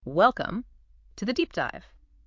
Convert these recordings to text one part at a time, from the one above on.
Welcome to the deep dive.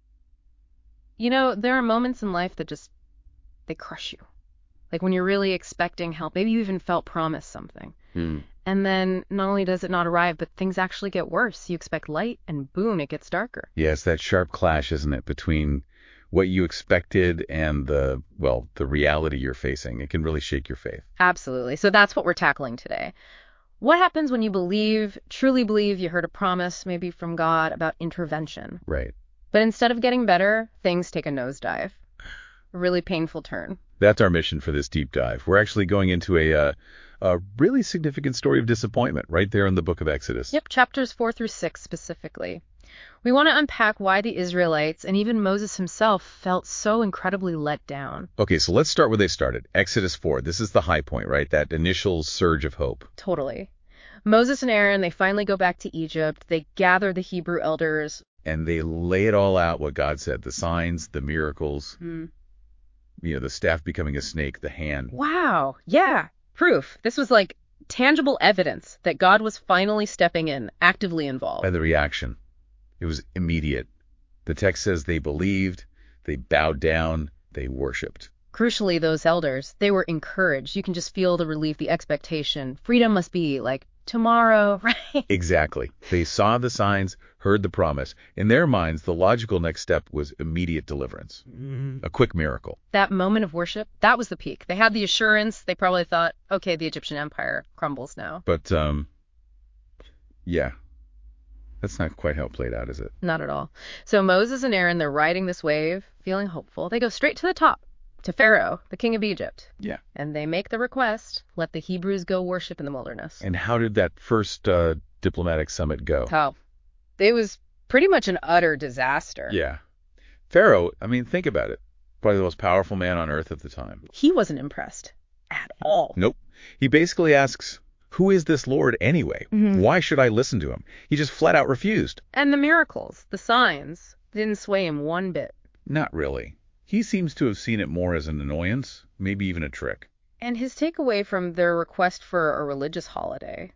You know, there are moments in life that they crush you. Like when you're really expecting help, maybe you even felt promised something. And then not only does it not arrive, but things actually get worse. You expect light and boom, it gets darker. Yeah, it's that sharp clash, isn't it, between what you expected and the reality you're facing. It can really shake your faith. Absolutely. So that's what we're tackling today. What happens when you truly believe you heard a promise, maybe from God, about intervention? Right. But instead of getting better, things take a nosedive. A really painful turn. That's our mission for this deep dive. We're actually going into a really significant story of disappointment right there in the book of Exodus. Yep, chapters 4 through 6 specifically. We want to unpack why the Israelites and even Moses himself felt so incredibly let down. Okay, so let's start where they started. Exodus 4. This is the high point, right? That initial surge of hope. Totally. Moses and Aaron, they finally go back to Egypt. They gather the Hebrew elders. And they lay it all out, what God said. The signs, the miracles, the staff becoming a snake, the hand. Wow. Yeah. Proof. This was like tangible evidence that God was finally stepping in, actively involved. And the reaction. It was immediate. The text says they believed, they bowed down, they worshipped. Crucially, those elders, they were encouraged. You can just feel the relief, the expectation. Freedom must be like tomorrow, right? Exactly. They saw the signs, heard the promise. In their minds, the logical next step was immediate deliverance. A quick miracle. That moment of worship, that was the peak. They had the assurance. They probably thought, okay, the Egyptian empire crumbles now. But, yeah. That's not quite how it played out, is it? Not at all. So Moses and Aaron, they're riding this wave, feeling hopeful. They go straight to the top, to Pharaoh, the king of Egypt. Yeah. And they make the request, let the Hebrews go worship in the wilderness. And how did that first diplomatic summit go? How? It was pretty much an utter disaster. Yeah. Pharaoh, think about it. Probably the most powerful man on earth at the time. He wasn't impressed at all. Nope. He basically asks, who is this Lord anyway? Why should I listen to him? He just flat out refused. And the miracles, the signs, didn't sway him one bit. Not really. He seems to have seen it more as an annoyance, maybe even a trick. And his takeaway from their request for a religious holiday,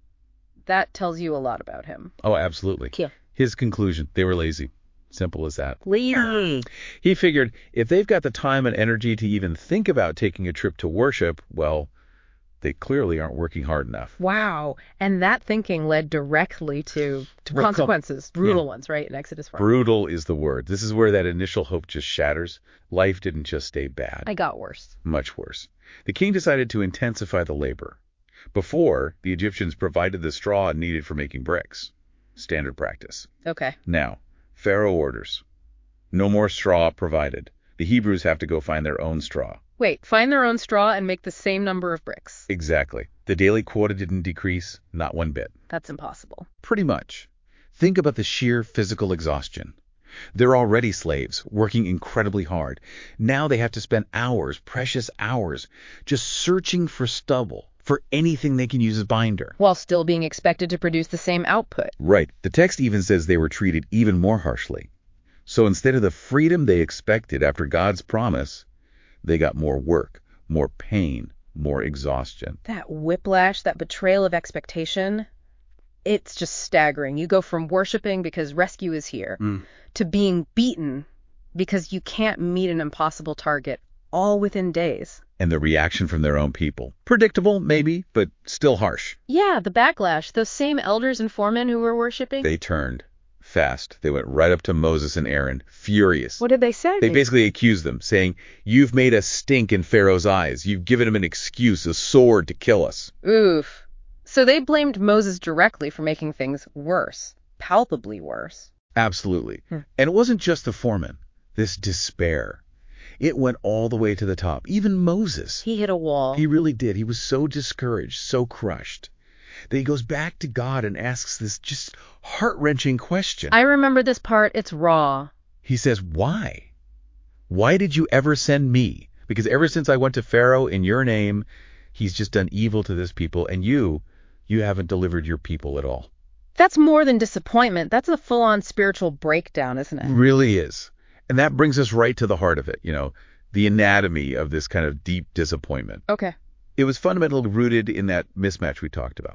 that tells you a lot about him. Oh, absolutely. Yeah. His conclusion, they were lazy. Simple as that. Lazy. He figured if they've got the time and energy to even think about taking a trip to worship, well, they clearly aren't working hard enough. Wow. And that thinking led directly to consequences, brutal ones, right, in Exodus 4. Brutal is the word. This is where that initial hope just shatters. Life didn't just stay bad. I got worse. Much worse. The king decided to intensify the labor. Before, the Egyptians provided the straw needed for making bricks. Standard practice. Okay. Now, Pharaoh orders. No more straw provided. The Hebrews have to go find their own straw. Wait, find their own straw and make the same number of bricks. Exactly. The daily quota didn't decrease, not one bit. That's impossible. Pretty much. Think about the sheer physical exhaustion. They're already slaves, working incredibly hard. Now they have to spend hours, precious hours, just searching for stubble, for anything they can use as binder. While still being expected to produce the same output. Right. The text even says they were treated even more harshly. So instead of the freedom they expected after God's promise, they got more work, more pain, more exhaustion. That whiplash, that betrayal of expectation, it's just staggering. You go from worshiping because rescue is here to being beaten because you can't meet an impossible target, all within days. And the reaction from their own people. Predictable, maybe, but still harsh. Yeah, the backlash. Those same elders and foremen who were worshiping. They turned fast. They went right up to Moses and Aaron, furious. What did they say? They basically accused them, saying, you've made us stink in Pharaoh's eyes. You've given him an excuse, a sword to kill us. Oof. So they blamed Moses directly for making things worse, palpably worse. Absolutely. And it wasn't just the foreman. This despair. It went all the way to the top. Even Moses. He hit a wall. He really did. He was so discouraged, so crushed. Then he goes back to God and asks this just heart-wrenching question. I remember this part. It's raw. He says, why? Why did you ever send me? Because ever since I went to Pharaoh in your name, he's just done evil to this people, and you haven't delivered your people at all. That's more than disappointment. That's a full-on spiritual breakdown, isn't it? It really is. And that brings us right to the heart of it, the anatomy of this kind of deep disappointment. Okay. It was fundamentally rooted in that mismatch we talked about.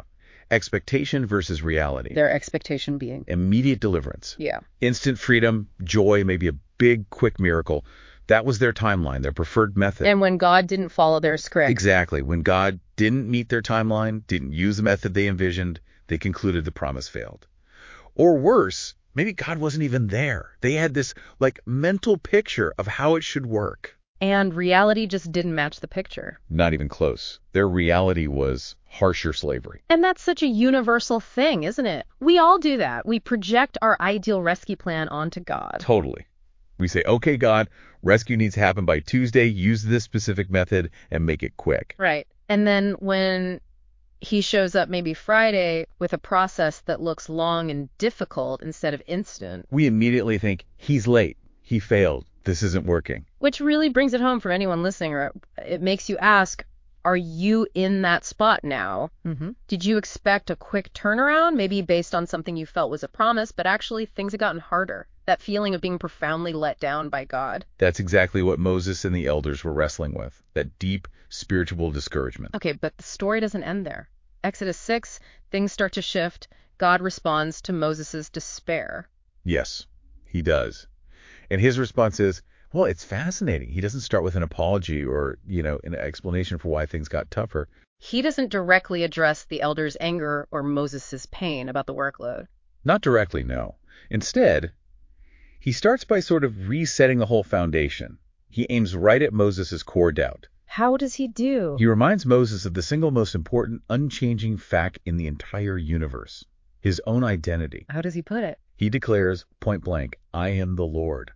Expectation versus reality. Their expectation being. Immediate deliverance. Yeah. Instant freedom, joy, maybe a big, quick miracle. That was their timeline, their preferred method. And when God didn't follow their script. Exactly. When God didn't meet their timeline, didn't use the method they envisioned, they concluded the promise failed. Or worse, maybe God wasn't even there. They had this mental picture of how it should work. And reality just didn't match the picture. Not even close. Their reality was harsher slavery. And that's such a universal thing, isn't it? We all do that. We project our ideal rescue plan onto God. Totally. We say, okay, God, rescue needs to happen by Tuesday. Use this specific method and make it quick. Right. And then when he shows up maybe Friday with a process that looks long and difficult instead of instant, we immediately think, he's late. He failed. This isn't working. Which really brings it home for anyone listening, or it makes you ask, are you in that spot now? Mm-hmm. Did you expect a quick turnaround, maybe based on something you felt was a promise, but actually things have gotten harder? That feeling of being profoundly let down by God. That's exactly what Moses and the elders were wrestling with, that deep spiritual discouragement. Okay, but the story doesn't end there. Exodus 6, things start to shift. God responds to Moses' despair. Yes, he does. And his response is, well, it's fascinating. He doesn't start with an apology or, an explanation for why things got tougher. He doesn't directly address the elders' anger or Moses' pain about the workload. Not directly, no. Instead, he starts by sort of resetting the whole foundation. He aims right at Moses' core doubt. How does he do? He reminds Moses of the single most important, unchanging fact in the entire universe, his own identity. How does he put it? He declares, point blank, I am the Lord.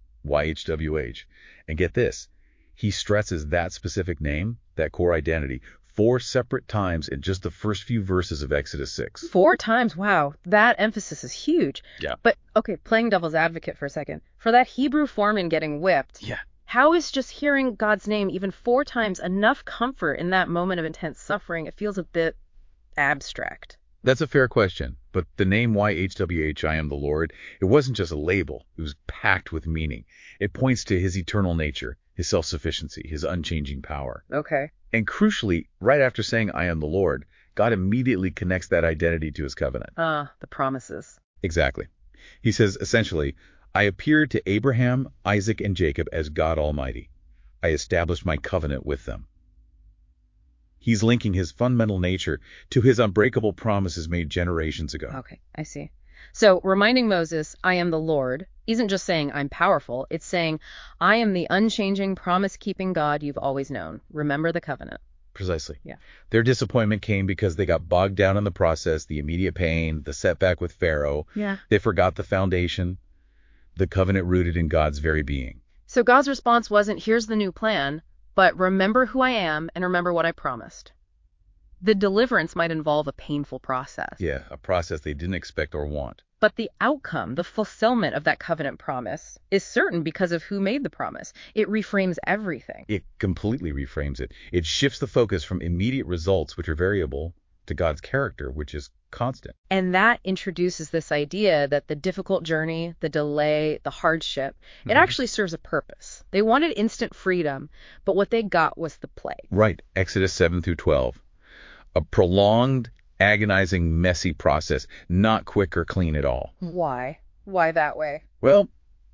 YHWH. And get this, he stresses that specific name, that core identity, 4 separate times in just the first few verses of Exodus 6. 4 times? Wow. That emphasis is huge. Yeah. But, okay, playing devil's advocate for a second. For that Hebrew foreman getting whipped, yeah. How is just hearing God's name even 4 times enough comfort in that moment of intense suffering? It feels a bit abstract. That's a fair question. But the name YHWH, I am the Lord, it wasn't just a label. It was packed with meaning. It points to his eternal nature, his self-sufficiency, his unchanging power. Okay. And crucially, right after saying, I am the Lord, God immediately connects that identity to his covenant. The promises. Exactly. He says, essentially, I appeared to Abraham, Isaac, and Jacob as God Almighty. I established my covenant with them. He's linking his fundamental nature to his unbreakable promises made generations ago. Okay, I see. So reminding Moses, I am the Lord, isn't just saying I'm powerful. It's saying I am the unchanging, promise-keeping God you've always known. Remember the covenant. Precisely. Yeah. Their disappointment came because they got bogged down in the process, the immediate pain, the setback with Pharaoh. Yeah. They forgot the foundation, the covenant rooted in God's very being. So God's response wasn't, here's the new plan, but remember who I am and remember what I promised. The deliverance might involve a painful process. Yeah, a process they didn't expect or want. But the outcome, the fulfillment of that covenant promise, is certain because of who made the promise. It reframes everything. It completely reframes it. It shifts the focus from immediate results, which are variable, to God's character, which is constant. And that introduces this idea that the difficult journey, the delay, the hardship, it actually serves a purpose. They wanted instant freedom, but what they got was the plague. Right. Exodus 7 through 12. A prolonged, agonizing, messy process, not quick or clean at all. Why? Why that way? Well,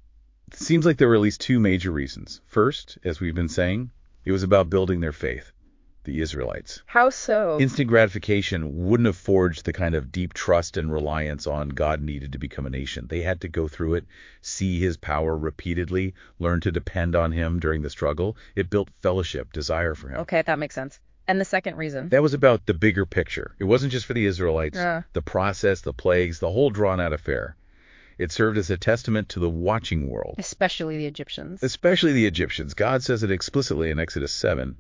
it seems like there were at least 2 major reasons. First, as we've been saying, it was about building their faith, the Israelites. How so? Instant gratification wouldn't have forged the kind of deep trust and reliance on God needed to become a nation. They had to go through it, see his power repeatedly, learn to depend on him during the struggle. It built fellowship, desire for him. Okay, that makes sense. And the second reason? That was about the bigger picture. It wasn't just for the Israelites, the process, the plagues, the whole drawn-out affair. It served as a testament to the watching world. Especially the Egyptians. Especially the Egyptians. God says it explicitly in Exodus 7.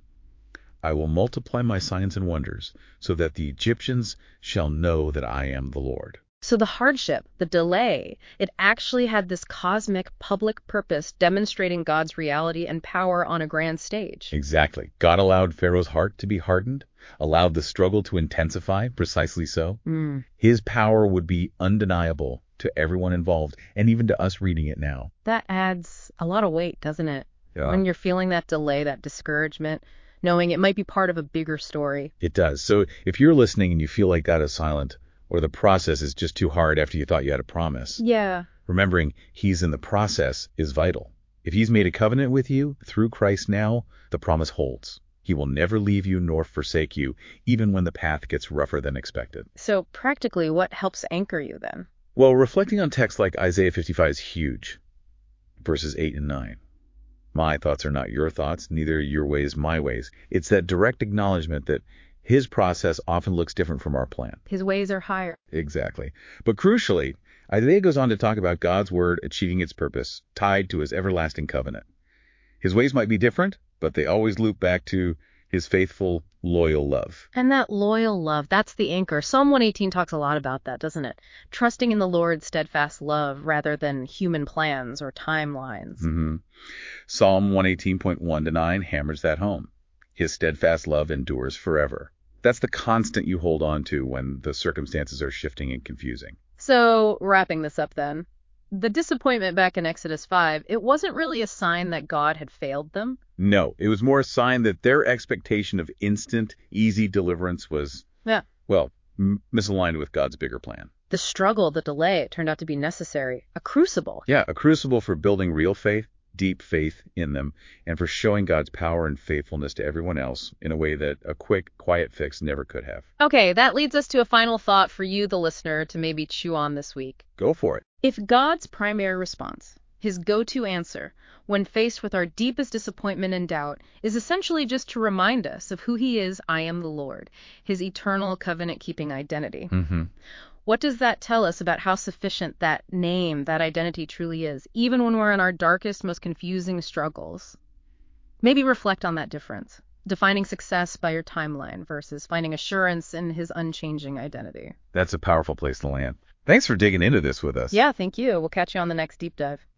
I will multiply my signs and wonders so that the Egyptians shall know that I am the Lord. So the hardship, the delay, it actually had this cosmic public purpose demonstrating God's reality and power on a grand stage. Exactly. God allowed Pharaoh's heart to be hardened, allowed the struggle to intensify, precisely so. His power would be undeniable to everyone involved, and even to us reading it now. That adds a lot of weight, doesn't it? Yeah. When you're feeling that delay, that discouragement, knowing it might be part of a bigger story. It does. So if you're listening and you feel like God is silent, or the process is just too hard after you thought you had a promise, Yeah. remembering He's in the process is vital. If He's made a covenant with you through Christ now, the promise holds. He will never leave you nor forsake you, even when the path gets rougher than expected. So practically, what helps anchor you then? Well, reflecting on texts like Isaiah 55 is huge. Verses 8 and 9. My thoughts are not your thoughts, neither your ways my ways. It's that direct acknowledgement that His process often looks different from our plan. His ways are higher. Exactly. But crucially, Isaiah goes on to talk about God's word achieving its purpose, tied to His everlasting covenant. His ways might be different, but they always loop back to His faithful, loyal love. And that loyal love, that's the anchor. Psalm 118 talks a lot about that, doesn't it? Trusting in the Lord's steadfast love rather than human plans or timelines. Mm-hmm. Psalm 118.1-9 hammers that home. His steadfast love endures forever. That's the constant you hold on to when the circumstances are shifting and confusing. So, wrapping this up then, the disappointment back in Exodus 5, it wasn't really a sign that God had failed them. No, it was more a sign that their expectation of instant, easy deliverance was, misaligned with God's bigger plan. The struggle, the delay, it turned out to be necessary. A crucible. Yeah, a crucible for building real faith, deep faith in them, and for showing God's power and faithfulness to everyone else in a way that a quick, quiet fix never could have. Okay, that leads us to a final thought for you, the listener, to maybe chew on this week. Go for it. If God's primary response, His go-to answer, when faced with our deepest disappointment and doubt, is essentially just to remind us of who He is, I am the Lord, His eternal covenant-keeping identity. Mm-hmm. What does that tell us about how sufficient that name, that identity truly is, even when we're in our darkest, most confusing struggles? Maybe reflect on that difference, defining success by your timeline versus finding assurance in His unchanging identity. That's a powerful place to land. Thanks for digging into this with us. Yeah, thank you. We'll catch you on the next deep dive.